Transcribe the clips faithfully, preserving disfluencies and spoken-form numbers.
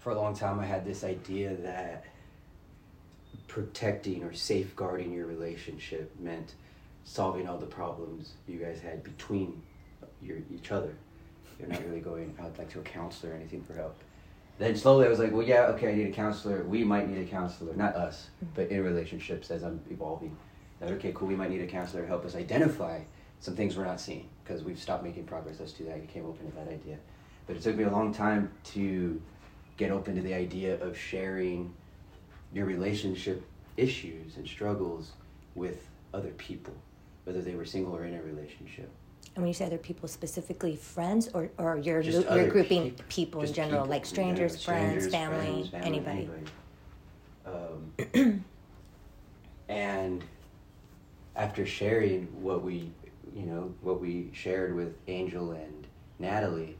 for a long time I had this idea that protecting or safeguarding your relationship meant solving all the problems you guys had between your each other. You're not really going out like to a counselor or anything for help. Then slowly I was like, well, yeah, okay, I need a counselor. We might need a counselor, not us, but in relationships as I'm evolving. That, okay, cool, we might need a counselor to help us identify some things we're not seeing because we've stopped making progress. Let's do that. You came open to that idea. But it took me a long time to get open to the idea of sharing your relationship issues and struggles with other people, whether they were single or in a relationship. And when you say other people, specifically friends, or, or you're, Just you're other grouping peop- people in just general, people like in strangers, general. friends, Strangers, family, friends, family, anybody. anybody. Um, and after sharing what we, you know, what we shared with Angel and Natalie,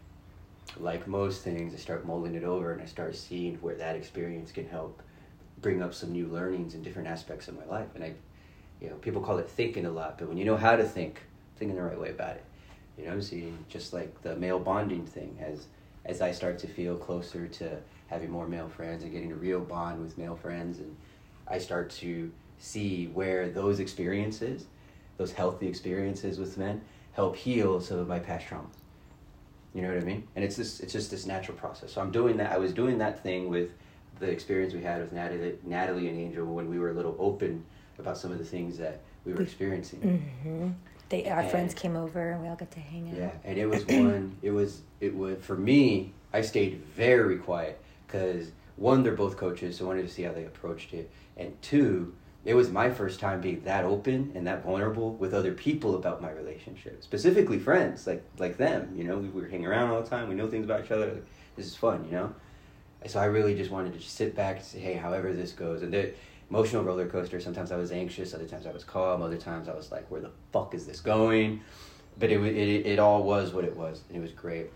like most things, I start mulling it over and I start seeing where that experience can help bring up some new learnings in different aspects of my life. And I, you know, people call it thinking a lot, but when you know how to think, thinking the right way about it, you know, see, just like the male bonding thing, as as I start to feel closer to having more male friends and getting a real bond with male friends, and I start to see where those experiences, those healthy experiences with men, help heal some of my past traumas. You know what I mean? And it's this, it's just this natural process. So I'm doing that. I was doing that thing with the experience we had with Natalie, Natalie and Angel when we were a little open about some of the things that we were experiencing. Mm-hmm. They, our And, friends came over and we all got to hang out. Yeah, and it was one, it was, it was, for me, I stayed very quiet because one, they're both coaches, so I wanted to see how they approached it. And two, it was my first time being that open and that vulnerable with other people about my relationship, specifically friends like like them. You know, we were hanging around all the time. We know things about each other. This is fun, you know. So I really just wanted to just sit back and say, hey, however this goes. And the emotional roller coaster. Sometimes I was anxious. Other times I was calm. Other times I was like, where the fuck is this going? But it it it all was what it was, and it was great.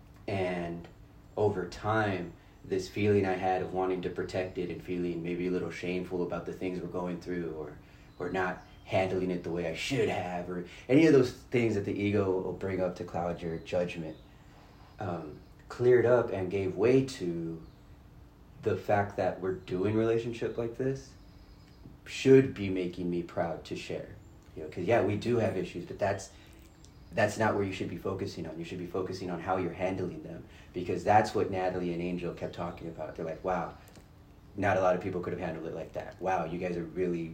And over time, this feeling I had of wanting to protect it and feeling maybe a little shameful about the things we're going through, or or not handling it the way I should have, or any of those things that the ego will bring up to cloud your judgment, um, cleared up and gave way to the fact that we're doing relationship like this should be making me proud to share. You know, because yeah, we do have issues, but that's that's not where you should be focusing on. You should be focusing on how you're handling them, because that's what Natalie and Angel kept talking about. They're like, wow, not a lot of people could have handled it like that. Wow, you guys are really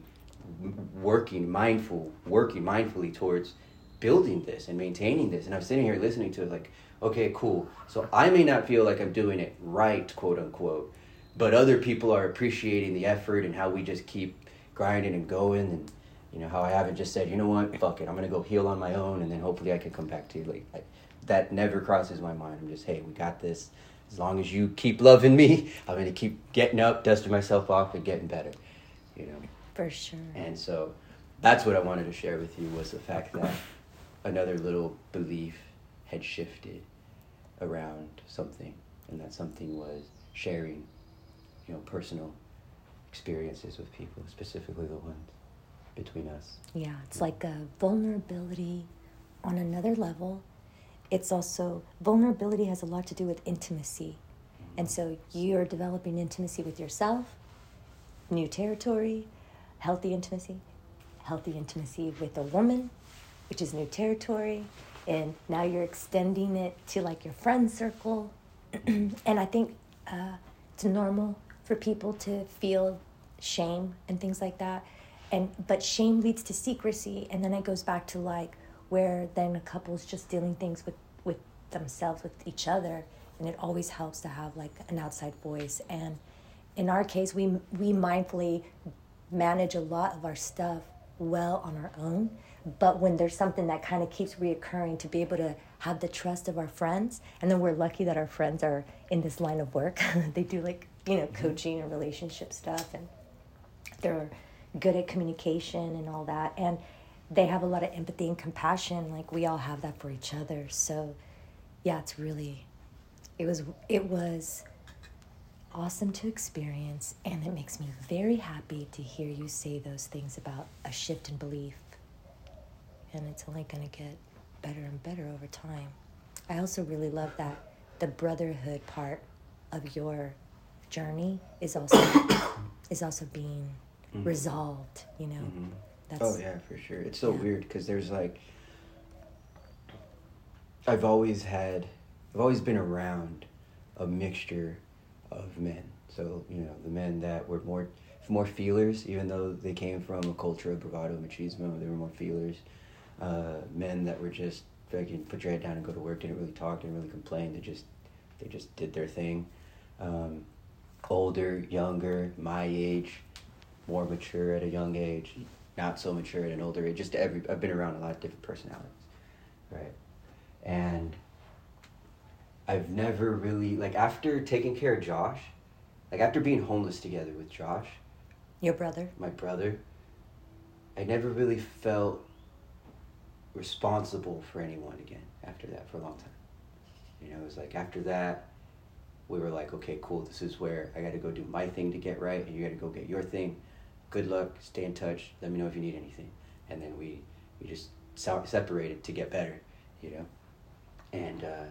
working mindful, working mindfully towards building this and maintaining this. And I'm sitting here listening to it like, okay, cool. So I may not feel like I'm doing it right, quote unquote, but other people are appreciating the effort and how we just keep grinding and going, and you know, how I haven't just said, you know what, fuck it, I'm going to go heal on my own, and then hopefully I can come back to you. Like, like, that never crosses my mind. I'm just, hey, we got this. As long as you keep loving me, I'm going to keep getting up, dusting myself off, and getting better, you know. For sure. And so that's what I wanted to share with you, was the fact that another little belief had shifted around something, and that something was sharing, you know, personal experiences with people, specifically the ones between us. Yeah, it's like a vulnerability on another level. It's also, vulnerability has a lot to do with intimacy. Mm-hmm. And so you're developing intimacy with yourself, new territory, healthy intimacy, healthy intimacy with a woman, which is new territory. And now you're extending it to like your friend circle. And I think uh, it's normal for people to feel shame and things like that. And but shame leads to secrecy, and then it goes back to like where then a couple's just dealing things with, with themselves, with each other, and it always helps to have like an outside voice. And in our case, we we mindfully manage a lot of our stuff well on our own, but when there's something that kind of keeps reoccurring, to be able to have the trust of our friends, and then we're lucky that our friends are in this line of work. They do like, you know, coaching and relationship stuff, and they're good at communication and all that, and they have a lot of empathy and compassion, like we all have that for each other. So yeah, it's really it was it was awesome to experience, and it makes me very happy to hear you say those things about a shift in belief, and it's only going to get better and better over time. I also really love that the brotherhood part of your journey is also is also being mm-hmm. resolved, you know. Mm-hmm. That's, oh yeah, for sure. It's so yeah. weird because there's like, I've always had, I've always been around a mixture of men. So, you know, the men that were more more feelers, even though they came from a culture of bravado, machismo, they were more feelers. Uh, men that were just fucking put your head down and go to work, didn't really talk, didn't really complain. They just they just did their thing. Um, older, younger, my age, more mature at a young age, not so mature at an older age. Just every I've been around a lot of different personalities, right? And I've never really, like, after taking care of Josh, like after being homeless together with Josh, your brother, my brother, I never really felt responsible for anyone again after that for a long time. You know, it was like after that, we were like, okay, cool, this is where I got to go do my thing to get right, and you got to go get your thing. Good luck, stay in touch, let me know if you need anything. And then we, we just separated to get better, you know? And, uh,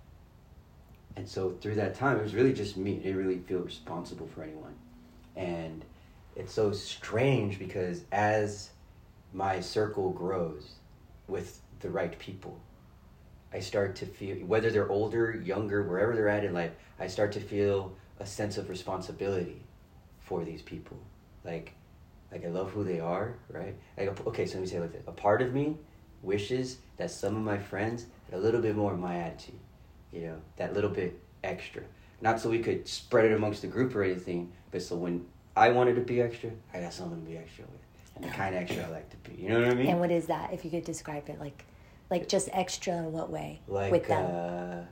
and so through that time, it was really just me. I didn't really feel responsible for anyone. And it's so strange because as my circle grows with the right people, I start to feel, whether they're older, younger, wherever they're at in life, I start to feel a sense of responsibility for these people. Like, like I love who they are, right? Like, okay, so let me say it like this. A part of me wishes that some of my friends had a little bit more of my attitude, you know, that little bit extra. Not so we could spread it amongst the group or anything, but so when I wanted to be extra, I got someone to be extra with. And the kind of extra I like to be. You know what I mean? And what is that, if you could describe it? Like, like just extra in what way? Like, with them? Uh,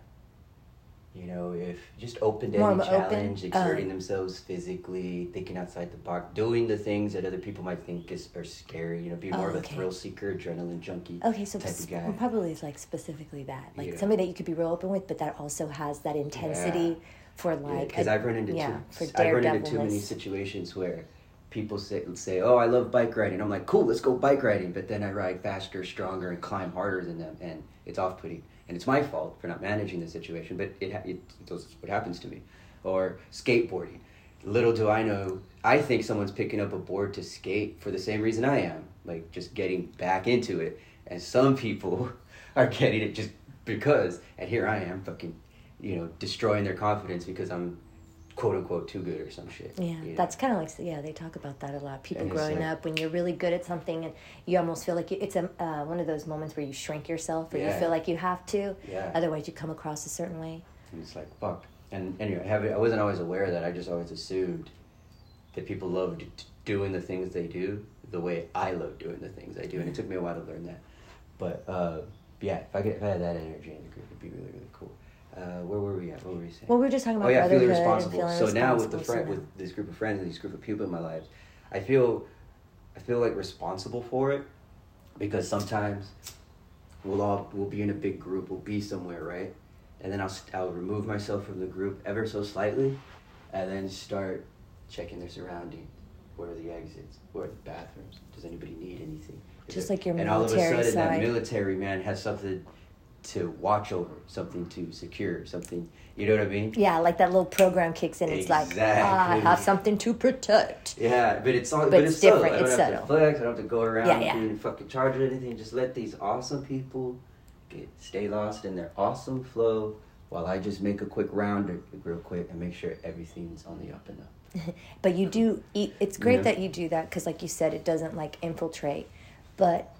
you know, if just open to More any open? challenge, exerting Oh. themselves physically, thinking outside the box, doing the things that other people might think is are scary. You know, be more Oh, of a okay. thrill seeker, adrenaline junkie Okay, so type of sp- guy. probably it's like specifically that. Like Yeah. somebody that you could be real open with, but that also has that intensity Yeah. for like... Because a- I've run into yeah, too, for I've run into too many daredevilness. situations where people say, say, oh, I love bike riding. I'm like, cool, let's go bike riding. But then I ride faster, stronger, and climb harder than them. And it's off-putting. And it's my fault for not managing the situation, but it, it that's what happens to me. Or skateboarding. Little do I know, I think someone's picking up a board to skate for the same reason I am. Like, just getting back into it. And some people are getting it just because. And here I am fucking, you know, destroying their confidence because I'm quote unquote too good or some shit. Yeah, you know? that's kind of like, yeah, they talk about that a lot. People And it's growing like- up, when you're really good at something and you almost feel like you, it's a uh, one of those moments where you shrink yourself or you Yeah. feel like you have to. Yeah. Otherwise you come across a certain way. And it's like, fuck. And anyway, I, have, I wasn't always aware of that. I just always assumed that people loved t- doing the things they do the way I love doing the things I do. And it took me a while to learn that. But, uh, yeah, if I, could, if I had that energy in the group, it'd be really, really cool. Uh, where were we at? What were we saying? Well, we were just talking about Oh yeah, feeling brotherhood and responsible. feeling So now with the responsible, friend, so now- with this group of friends and these group of people in my lives, I feel, I feel like responsible for it, because sometimes we'll all we'll be in a big group, we'll be somewhere, right? And then I'll st- I'll remove myself from the group ever so slightly, and then start checking their surroundings. Where are the exits? Where are the bathrooms? Does anybody need anything? Is Just there- like your and all of a military sudden, that side. military man has something to watch over, something to secure, something. You know what I mean? Yeah, like that little program kicks in. It's like, ah, I have soming to protect. Yeah, but it's all, but, But it's, it's subtle. different, I don't it's have subtle. to flex. I don't have to go around Yeah, yeah. being fucking charged or anything. Just let these awesome people get stay lost in their awesome flow, while I just make a quick round real quick and make sure everything's on the up and up. But you do eat. It's great Yeah. that you do that because, like you said, it doesn't like infiltrate. But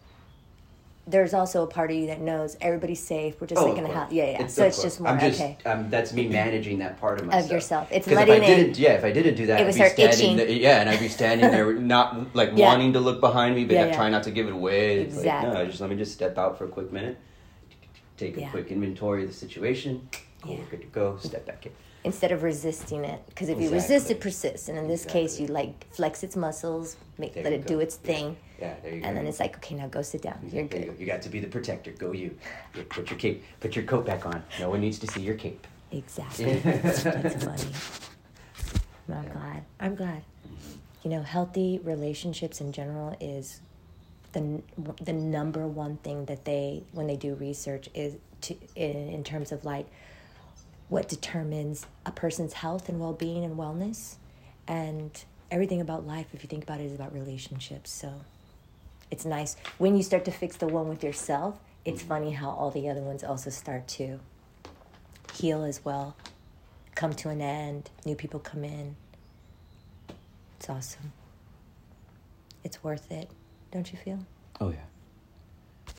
there's also a part of you that knows everybody's safe. We're just Oh, like of in a course. house. Yeah, yeah. It's so of it's course. just more I'm just, okay. Um, that's me managing that part of myself. yourself. It's 'Cause letting if I in. didn't, yeah, if I didn't do that, It I'd would be start standing itching. there, yeah, and I'd be standing there, not like Yeah. wanting to look behind me, but Yeah, like, yeah. trying not to give it away. It's Exactly. Like, no, just let me just step out for a quick minute, take a Yeah. quick inventory of the situation. Cool, Yeah. we're good to go. Step back in. Instead of resisting it, because if you Exactly. resist, it persists. And in this case, Exactly. you like flex its muscles, make There let you it go. do its Yeah. thing, Yeah, there you go. and then it's like, okay, now go sit down. You're There you good. go. You got to be the protector. Go you. Yeah, put your cape. Put your coat back on. No one needs to see your cape. Exactly. That's, that's funny. I'm glad. I'm glad. You know, healthy relationships in general is the the number one thing that they, when they do research, is to in, in terms of like what determines a person's health and well-being and wellness. And everything about life, if you think about it, is about relationships. So it's nice. When you start to fix the one with yourself, it's mm-hmm. funny how all the other ones also start to heal as well, come to an end, new people come in. It's awesome. It's worth it, don't you feel? Oh, yeah.